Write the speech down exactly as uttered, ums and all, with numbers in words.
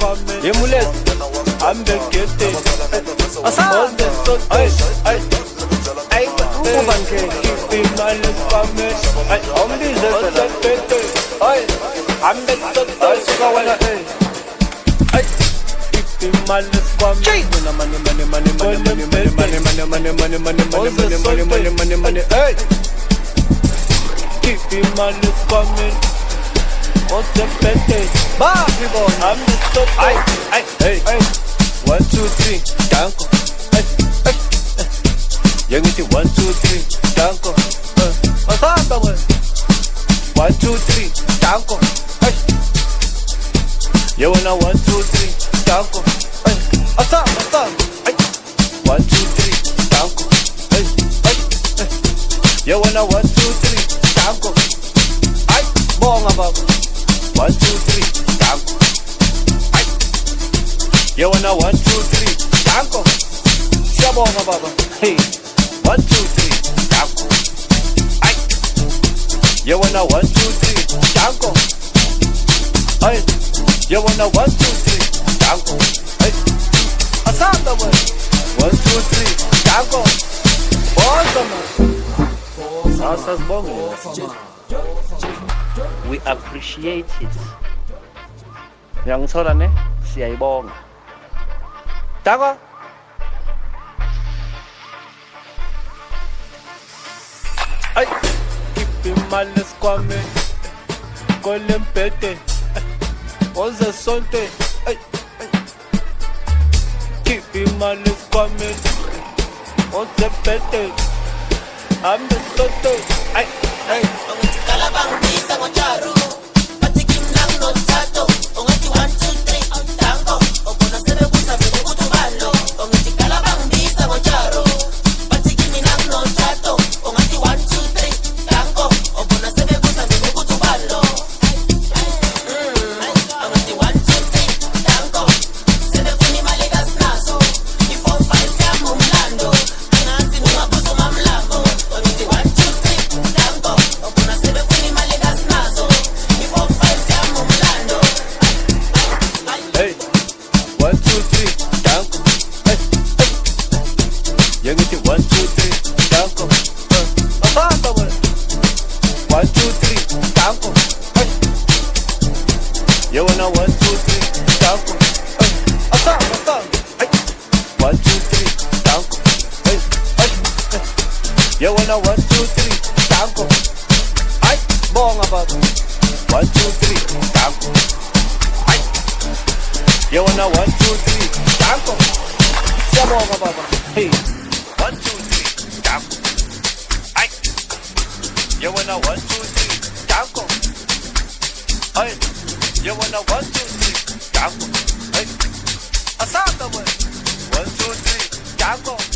Yemulet, I'm the kitty. Asa, ay, ay, ay, uban ke, keep my lips coming. Ay, I'm the kitty. Ay, I'm the kitty. Suka wala, ay, ay, keep my lips coming. Money, money, money, money, money, money, money, money, money, money, money, money, money, money, money, money, ay, keep my lips coming. What's the petty? Bah, people, I'm the top. Ay, ay, hey, hey. One, two, three, danko. Hey, hey, hey. Young it, one, two, three, danko. Masanda, man. One, two, three, danko. Hey. You wanna one, two, three, danko. Hey, asa, asa. Hey. One, two, three, danko. Hey, hey, hey. You wanna one, two, three, danko. Ay, bonga, baba. One, two, three, danko. Ay. You wanna one, two, three, danko. Shabonga baba. Hey. One, two, three, danko. Ay. You wanna one, two, three, danko. Ay. You wanna one, two, three, danko. Ay. Asanda man. One, two, three, danko. Bonga man. Asas bonga. We appreciate it. Yang 설안에 siya ibong. Tako. Ay, ipimalas kwame. Kolempete. Oza sonte. Ay, ay. Ipimalas kwame. Oza pete. Ambe sote. Ay, ay. Kalabang bisa mo charo, patikim lang no tato. Ongati one two three, tango. Opo na sebe busa bebe utubalo. Ongati kalabang bisa mo charo, patikim lang no tato. Ongati one two three, tango. Opo na sebe busa bebe utubalo. Ongati one two three, tango. Sebe kuni malegas naso. I four five ya mumlando. Nanti numa buso mamlambo. Ongati one two three, tango. Opo na sebe kuni malegas naso. I four five ya mumlando. Hey, one, two, three, danko. Hey, hey. Yang itu one, two, three, danko. Apa apa man? One, two, three, danko. Hey. You wanna one, two, three, danko. Hey, apa apa? Hey, one, two, three, danko. Hey, hey, hey. You wanna one, two, three, danko. Ay, bonga baba. One, two, three, danko. Ay. You wanna one, two, three, danko. Shabonga baba. Hey. One, two, three, danko. Ay. You wanna one, two, three, danko. Ay. You wanna one, two, three, danko. Ay. Asanda man. One, two, three, danko.